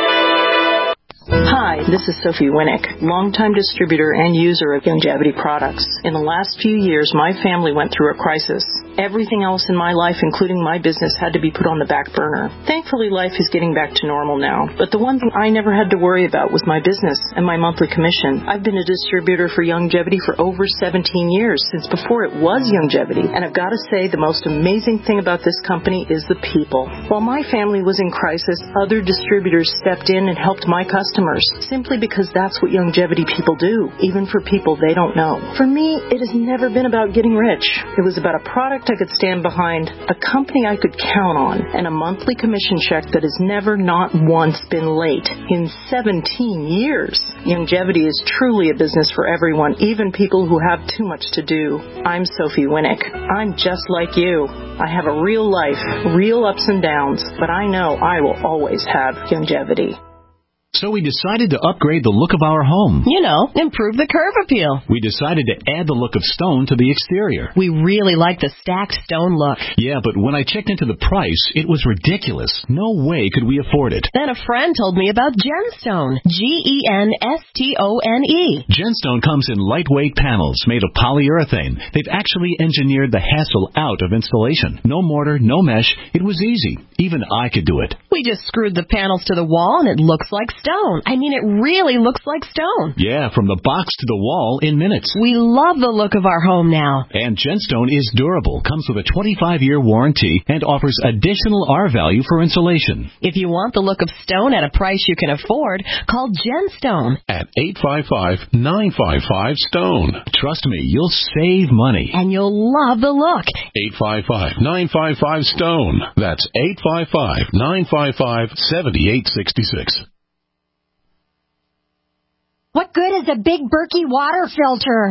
Hi, this is Sophie Winnick, longtime distributor and user of Youngevity products. In the last few years, my family went through a crisis. Everything else in my life, including my business, had to be put on the back burner. Thankfully, life is getting back to normal now. But the one thing I never had to worry about was my business and my monthly commission. I've been a distributor for Youngevity for over seventeen years, since before it was Youngevity. And I've got to say, the most amazing thing about this company is the people. While my family was in crisis, other distributors stepped in and helped my customers, simply because that's what Youngevity people do, even for people they don't know. For me, it has never been about getting rich. It was about a product I could stand behind, a company I could count on, and a monthly commission check that has never not once been late in seventeen years. Youngevity is truly a business for everyone, even people who have too much to do. I'm Sophie Winnick. I'm just like you. I have a real life, real ups and downs, but I know I will always have Youngevity. So we decided to upgrade the look of our home. You know, improve the curb appeal. We decided to add the look of stone to the exterior. We really like the stacked stone look. Yeah, but when I checked into the price, it was ridiculous. No way could we afford it. Then a friend told me about Genstone. G E N S T O N E. Genstone comes in lightweight panels made of polyurethane. They've actually engineered the hassle out of installation. No mortar, no mesh. It was easy. Even I could do it. We just screwed the panels to the wall, and it looks like stone. I mean, it really looks like stone. Yeah, from the box to the wall in minutes. We love the look of our home now. And Genstone is durable, comes with a twenty-five year warranty, and offers additional R value for insulation. If you want the look of stone at a price you can afford, call Genstone at eight five five, nine five five, STONE. Trust me, you'll save money. And you'll love the look. eight five five, nine five five, STONE. That's eight five five, nine five five, seven eight six six. What good is a big Berkey water filter?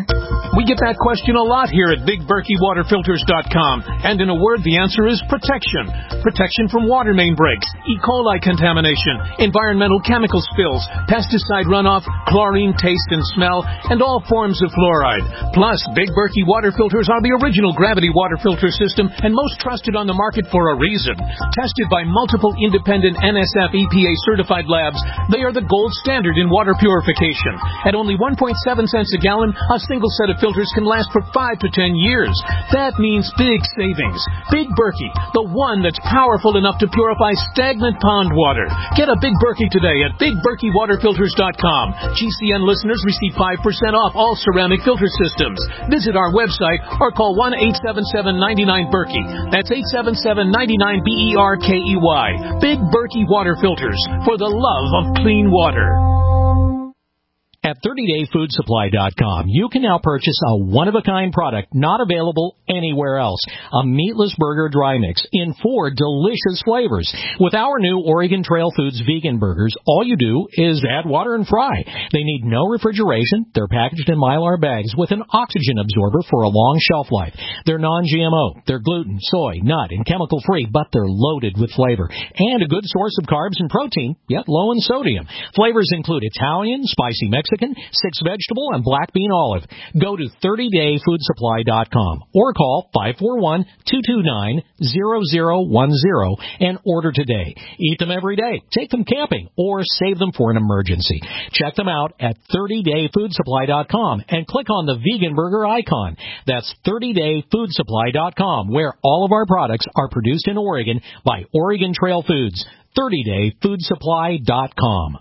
We get that question a lot here at Big Berkey Water Filters dot com. And in a word, the answer is protection. Protection from water main breaks, E. coli contamination, environmental chemical spills, pesticide runoff, chlorine taste and smell, and all forms of fluoride. Plus, Big Berkey water filters are the original gravity water filter system and most trusted on the market for a reason. Tested by multiple independent N S F E P A certified labs, they are the gold standard in water purification. At only one point seven cents a gallon, a single set of filters can last for five to ten years. That means big savings. Big Berkey, the one that's powerful enough to purify stagnant pond water. Get a Big Berkey today at Big Berkey Water Filters dot com. G C N listeners receive five percent off all ceramic filter systems. Visit our website or call one eight seven seven, nine nine, Berkey. That's eight seven seven, nine nine, B E R K E Y. Big Berkey Water Filters, for the love of clean water. At thirty day food supply dot com, you can now purchase a one-of-a-kind product not available anywhere else. A meatless burger dry mix in four delicious flavors. With our new Oregon Trail Foods vegan burgers, all you do is add water and fry. They need no refrigeration. They're packaged in Mylar bags with an oxygen absorber for a long shelf life. They're non G M O. They're gluten, soy, nut, and chemical-free, but they're loaded with flavor. And a good source of carbs and protein, yet low in sodium. Flavors include Italian, spicy Mexican, six vegetable, and black bean olive. Go to thirty day food supply dot com or call five four one, two two nine, zero zero one zero and order today. Eat them every day, take them camping, or save them for an emergency. Check them out at thirty day food supply dot com and click on the vegan burger icon. That's thirty day food supply dot com, where all of our products are produced in Oregon by Oregon Trail Foods. thirty day food supply dot com.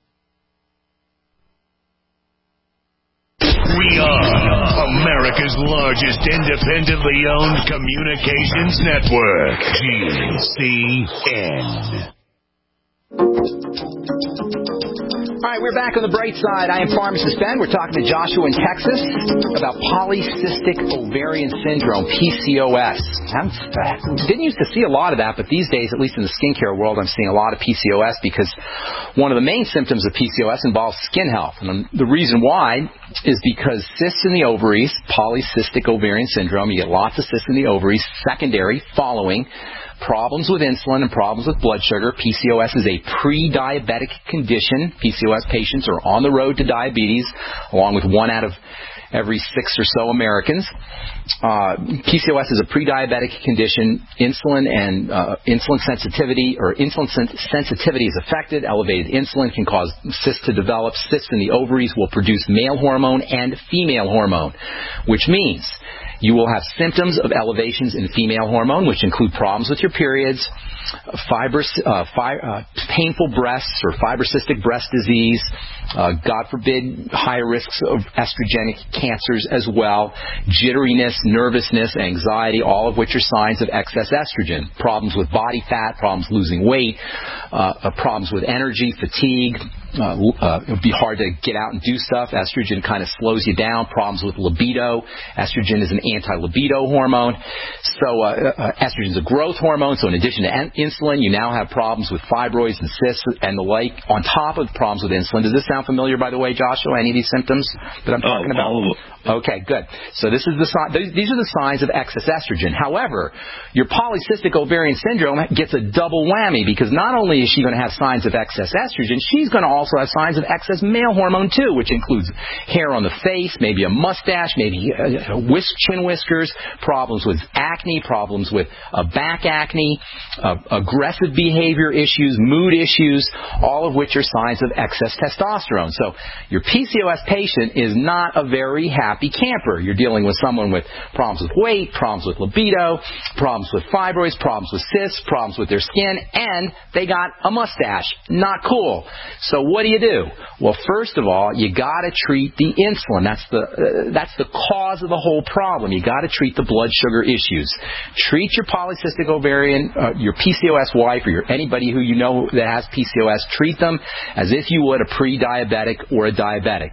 We are America's largest independently owned communications network, G C N. All right, we're back on the bright side. I am Pharmacist Ben. We're talking to Joshua in Texas about polycystic ovarian syndrome, P C O S. I didn't used to see a lot of that, but these days, at least in the skincare world, I'm seeing a lot of P C O S because one of the main symptoms of P C O S involves skin health. And the reason why is because cysts in the ovaries, polycystic ovarian syndrome, you get lots of cysts in the ovaries, secondary, following problems with insulin and problems with blood sugar. P C O S is a pre-diabetic condition. P C O S patients are on the road to diabetes, along with one out of every six or so Americans. Uh, P C O S is a pre-diabetic condition. Insulin and uh, insulin sensitivity or insulin sen- sensitivity is affected. Elevated insulin can cause cysts to develop. Cysts in the ovaries will produce male hormone and female hormone, which means you will have symptoms of elevations in female hormone, which include problems with your periods, fibrous, uh, fi- uh, painful breasts or fibrocystic breast disease, uh, God forbid, higher risks of estrogenic cancers as well, jitteriness, nervousness, anxiety, all of which are signs of excess estrogen. Problems with body fat, problems losing weight, uh, uh, problems with energy, fatigue. Uh, uh, it would be hard to get out and do stuff. Estrogen kind of slows you down. Problems with libido. Estrogen is an anti-libido hormone. So uh, uh, estrogen is a growth hormone. So in addition to en- insulin, you now have problems with fibroids and cysts and the like. On top of problems with insulin, does this sound familiar, by the way, Joshua? Any of these symptoms that I'm talking oh, about? All of Okay, good. So this is the si- these are the signs of excess estrogen. However, your polycystic ovarian syndrome gets a double whammy because not only is she going to have signs of excess estrogen, she's going to also have signs of excess male hormone too, which includes hair on the face, maybe a mustache, maybe uh, whisk, chin whiskers, problems with acne, problems with uh, back acne, uh, aggressive behavior issues, mood issues, all of which are signs of excess testosterone. So your P C O S patient is not a very happy happy camper. You're dealing with someone with problems with weight, problems with libido, problems with fibroids, problems with cysts, problems with their skin, and they got a mustache. Not cool. So what do you do? Well, first of all, you got to treat the insulin. That's the uh, that's the cause of the whole problem. You got to treat the blood sugar issues. Treat your polycystic ovarian, uh, your P C O S wife, or your, anybody who you know that has P C O S. Treat them as if you would a pre-diabetic or a diabetic.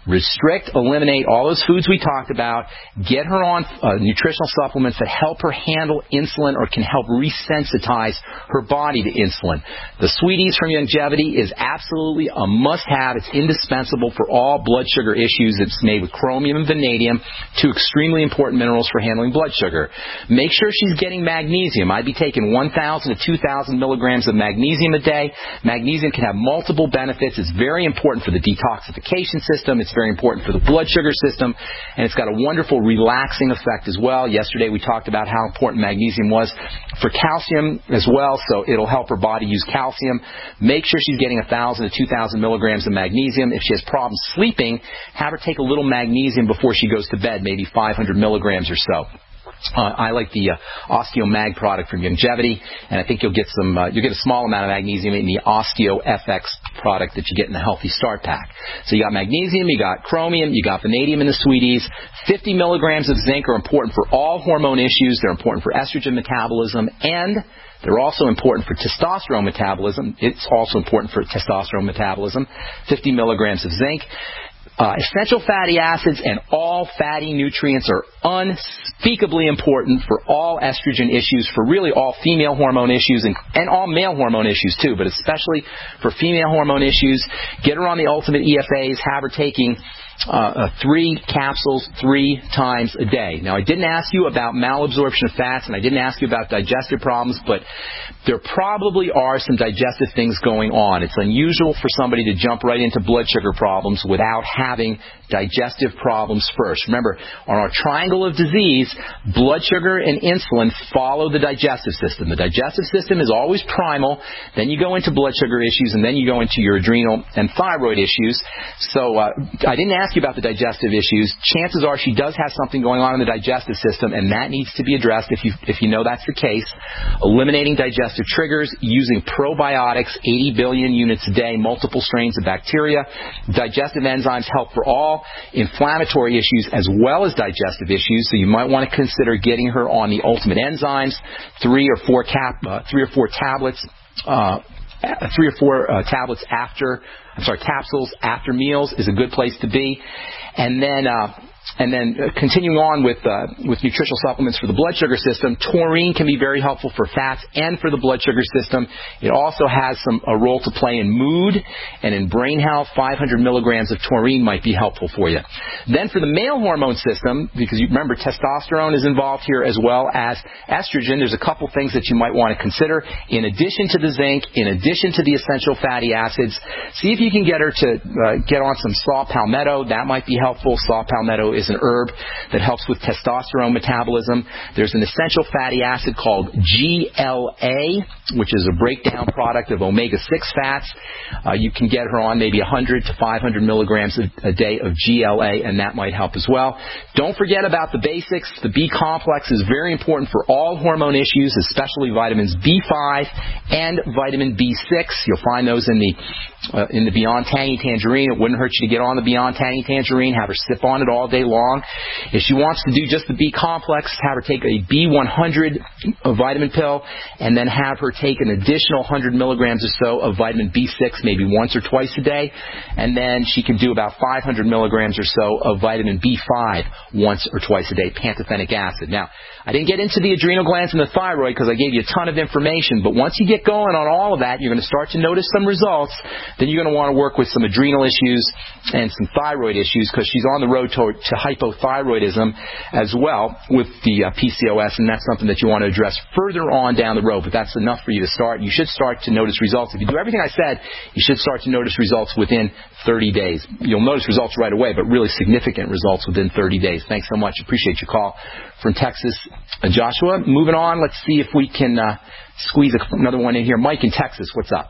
Restrict, eliminate all those foods we talked about. Get her on uh, nutritional supplements that help her handle insulin or can help resensitize her body to insulin. The Sweeties from Youngevity is absolutely a must-have. It's indispensable for all blood sugar issues. It's made with chromium and vanadium, two extremely important minerals for handling blood sugar. Make sure she's getting magnesium. I'd be taking one thousand to two thousand milligrams of magnesium a day. Magnesium can have multiple benefits. It's very important for the detoxification system. It's very important for the blood sugar system. And it's got a wonderful relaxing effect as well. Yesterday we talked about how important magnesium was for calcium as well. So it'll help her body use calcium. Make sure she's getting one thousand to two thousand milligrams of magnesium. If she has problems sleeping, have her take a little magnesium before she goes to bed, maybe five hundred milligrams or so. Uh, I like the uh, OsteoMag product from Youngevity, and I think you'll get some. Uh, you'll get a small amount of magnesium in the OsteoFX product that you get in the Healthy Start Pack. So you got magnesium, you got chromium, you got vanadium in the Sweeties. fifty milligrams of zinc are important for all hormone issues. They're important for estrogen metabolism, and they're also important for testosterone metabolism. It's also important for testosterone metabolism. fifty milligrams of zinc. Uh, essential fatty acids and all fatty nutrients are unspeakably important for all estrogen issues, for really all female hormone issues, and, and all male hormone issues too, but especially for female hormone issues. Get her on the Ultimate E F As. Have her taking uh, uh, three capsules three times a day. Now, I didn't ask you about malabsorption of fats, and I didn't ask you about digestive problems, but there probably are some digestive things going on. It's unusual for somebody to jump right into blood sugar problems without having digestive problems first. Remember, on our triangle of disease, blood sugar and insulin follow the digestive system. The digestive system is always primal. Then you go into blood sugar issues, and then you go into your adrenal and thyroid issues. So uh, I didn't ask you about the digestive issues. Chances are she does have something going on in the digestive system, and that needs to be addressed if you if you know that's the case. Eliminating digestive triggers, using probiotics, eighty billion units a day, multiple strains of bacteria. Digestive enzymes help for all inflammatory issues as well as digestive issues, so you might want to consider getting her on the Ultimate Enzymes, three or four cap, uh, three or four tablets, uh, three or four uh, tablets after, I'm sorry, capsules after meals is a good place to be, and then. Uh, And then uh, continuing on with uh, with nutritional supplements for the blood sugar system, taurine can be very helpful for fats and for the blood sugar system. It also has some a role to play in mood and in brain health. five hundred milligrams of taurine might be helpful for you. Then for the male hormone system, because you remember testosterone is involved here as well as estrogen, there's a couple things that you might want to consider. In addition to the zinc, in addition to the essential fatty acids, see if you can get her to uh, get on some saw palmetto. That might be helpful. Saw palmetto is an herb that helps with testosterone metabolism. There's an essential fatty acid called G L A, which is a breakdown product of omega six fats. Uh, you can get her on maybe one hundred to five hundred milligrams a, a day of G L A, and that might help as well. Don't forget about the basics. The B complex is very important for all hormone issues, especially vitamins B five and vitamin B six. You'll find those in the Uh, in the Beyond Tangy Tangerine. It wouldn't hurt you to get on the Beyond Tangy Tangerine, have her sip on it all day long. If she wants to do just the B complex, have her take a B one hundred vitamin pill, and then have her take an additional one hundred milligrams or so of vitamin B six maybe once or twice a day, and then she can do about five hundred milligrams or so of vitamin B five once or twice a day, pantothenic acid. Now, I didn't get into the adrenal glands and the thyroid because I gave you a ton of information, but once you get going on all of that, you're going to start to notice some results. Then you're going to want to work with some adrenal issues and some thyroid issues because she's on the road to, to hypothyroidism as well with the uh, P C O S, and that's something that you want to address further on down the road, but that's enough for you to start. You should start to notice results. If you do everything I said, you should start to notice results within thirty days. You'll notice results right away, but really significant results within thirty days. Thanks so much. Appreciate your call from Texas. Uh, Joshua, moving on. Let's see if we can uh, squeeze another one in here. Mike in Texas, what's up?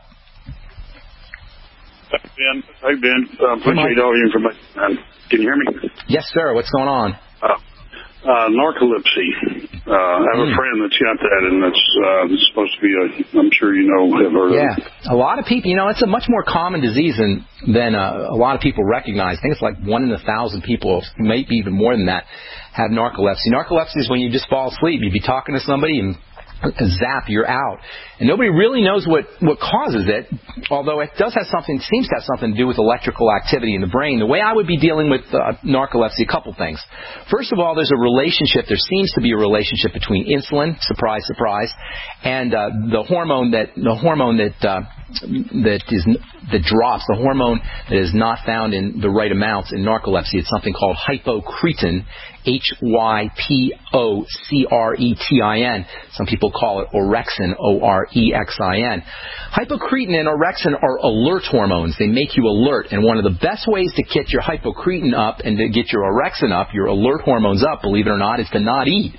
Hey, Ben. Hey, Ben. Uh, appreciate all your information. Um, can you hear me? Yes, sir. What's going on? Uh, uh, narcolepsy. Uh, I have mm. a friend that's got that, and that's uh, supposed to be a, I'm sure you know, have heard yeah. of it. Yeah. A lot of people, you know, it's a much more common disease than, than uh, a lot of people recognize. I think it's like one in a thousand people, maybe even more than that, have narcolepsy. Narcolepsy is when you just fall asleep. You'd be talking to somebody and zap, you're out. And nobody really knows what, what causes it, although it does have something, seems to have something to do with electrical activity in the brain. The way I would be dealing with uh, narcolepsy, a couple things. First of all, there's a relationship, there seems to be a relationship between insulin, surprise, surprise, and uh, the hormone that, the hormone that, uh, that is, that drops, the hormone that is not found in the right amounts in narcolepsy. It's something called hypocretin, H Y P O C R E T I N. Some people call it orexin, O R E X I N. Hypocretin and orexin are alert hormones. They make you alert. And one of the best ways to get your hypocretin up and to get your orexin up, your alert hormones up, believe it or not, is to not eat.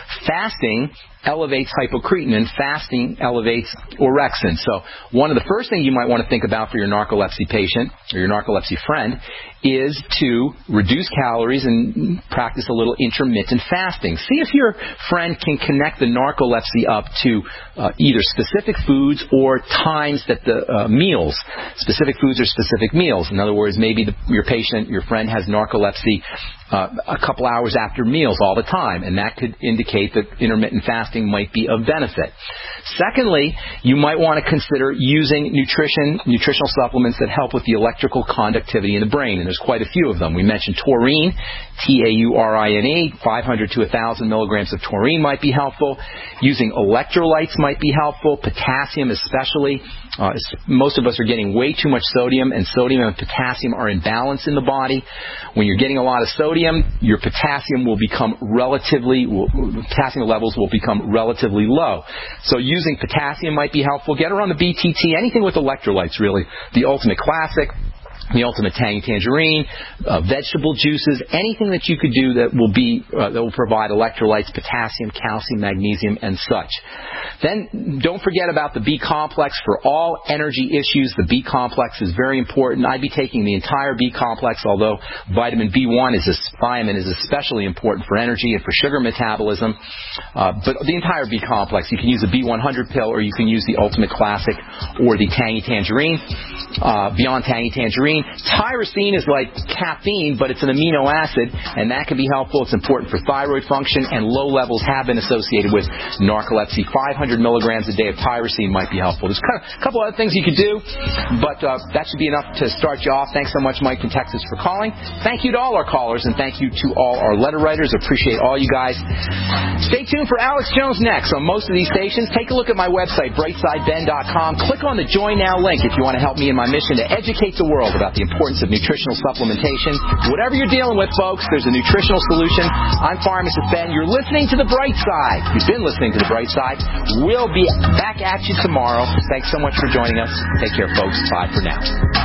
Fasting elevates hypocretin, and fasting elevates orexin. So one of the first things you might want to think about for your narcolepsy patient or your narcolepsy friend is to reduce calories and practice a little intermittent fasting. See if your friend can connect the narcolepsy up to uh, either specific foods or times that the uh, meals, specific foods or specific meals. In other words, maybe the, your patient, your friend has narcolepsy uh, a couple hours after meals all the time, and that could indicate that intermittent fasting might be of benefit. Secondly, you might want to consider using nutrition, nutritional supplements that help with the electrical conductivity in the brain, and there's quite a few of them. We mentioned taurine, T A U R I N E, five hundred to one thousand milligrams of taurine might be helpful. Using electrolytes might be helpful, potassium especially. Uh, most of us are getting way too much sodium, and sodium and potassium are in balance in the body. When you're getting a lot of sodium, your potassium will become relatively, will, potassium levels will become relatively low. So using potassium might be helpful. Get her on the B T T, anything with electrolytes really. The Ultimate Classic, the Ultimate Tangy Tangerine, uh, vegetable juices, anything that you could do that will be uh, that will provide electrolytes, potassium, calcium, magnesium, and such. Then don't forget about the B complex for all energy issues. The B complex is very important. I'd be taking the entire B complex, although vitamin B one is a thiamine is especially important for energy and for sugar metabolism. Uh, but the entire B complex, you can use the B one hundred pill, or you can use the Ultimate Classic or the Tangy Tangerine. Uh, beyond Tangy Tangerine, tyrosine is like caffeine, but it's an amino acid, and that can be helpful. It's important for thyroid function, and low levels have been associated with narcolepsy. five hundred milligrams a day of tyrosine might be helpful. There's a couple other things you could do, but uh, that should be enough to start you off. Thanks so much, Mike in Texas, for calling. Thank you to all our callers, and thank you to all our letter writers. Appreciate all you guys. Stay tuned for Alex Jones next on most of these stations. Take a look at my website, brightside ben dot com. Click on the Join Now link if you want to help me in my mission to educate the world about the importance of nutritional supplementation. Whatever you're dealing with, folks, there's a nutritional solution. I'm Pharmacist Ben. You're listening to The Bright Side. You've been listening to The Bright Side. We'll be back at you tomorrow. Thanks so much for joining us. Take care, folks. Bye for now.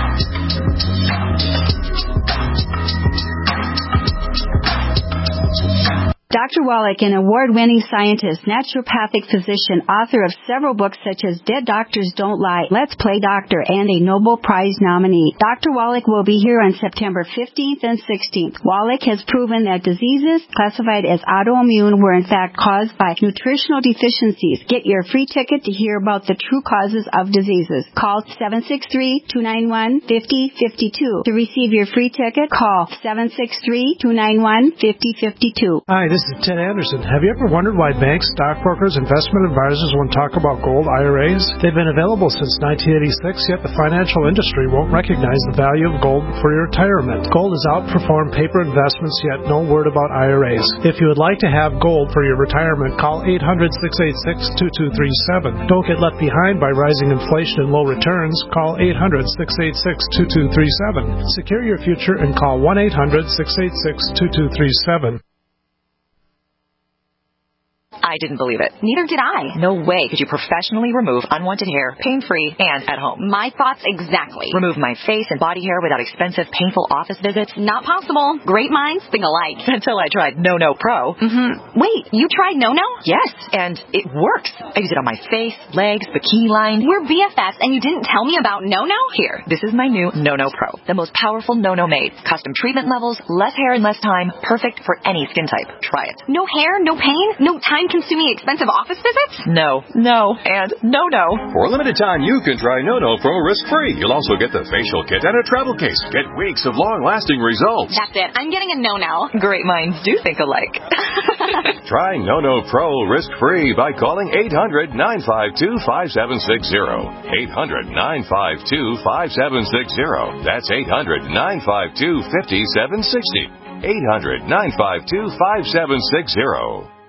Doctor Wallach, an award-winning scientist, naturopathic physician, author of several books such as Dead Doctors Don't Lie, Let's Play Doctor, and a Nobel Prize nominee. Doctor Wallach will be here on September fifteenth and sixteenth. Wallach has proven that diseases classified as autoimmune were in fact caused by nutritional deficiencies. Get your free ticket to hear about the true causes of diseases. Call seven six three, two nine one, five zero five two. To receive your free ticket, call seven six three, two nine one, five zero five two. Hi, this This is Ted Anderson. Have you ever wondered why banks, stockbrokers, investment advisors won't talk about gold I R As? They've been available since nineteen eighty-six, yet the financial industry won't recognize the value of gold for your retirement. Gold has outperformed paper investments, yet no word about I R As. If you would like to have gold for your retirement, call eight hundred, six eight six, two two three seven. Don't get left behind by rising inflation and low returns. Call eight hundred, six eight six, two two three seven. Secure your future and call one eight hundred, six eight six, two two three seven. I didn't believe it. Neither did I. No way could you professionally remove unwanted hair, pain-free, and at home. My thoughts exactly. Remove my face and body hair without expensive, painful office visits? Not possible. Great minds think alike. Until I tried No No Pro. Mm-hmm. Wait, you tried No No? Yes, and it works. I use it on my face, legs, bikini line. We're B F Fs, and you didn't tell me about No No? Here, this is my new No No Pro. The most powerful No No made. Custom treatment levels, less hair in less time. Perfect for any skin type. Try it. No hair, no pain, no time-consuming time-consuming, expensive office visits? No, no, and no, no. For a limited time, you can try No-No Pro risk-free. You'll also get the facial kit and a travel case. Get weeks of long-lasting results. That's it. I'm getting a no-no. Great minds do think alike. Try No-No Pro risk-free by calling eight hundred, nine five two, five seven six zero. eight hundred, nine five two, five seven six zero. That's eight hundred, nine five two, five seven six zero. eight hundred, nine five two, five seven six zero.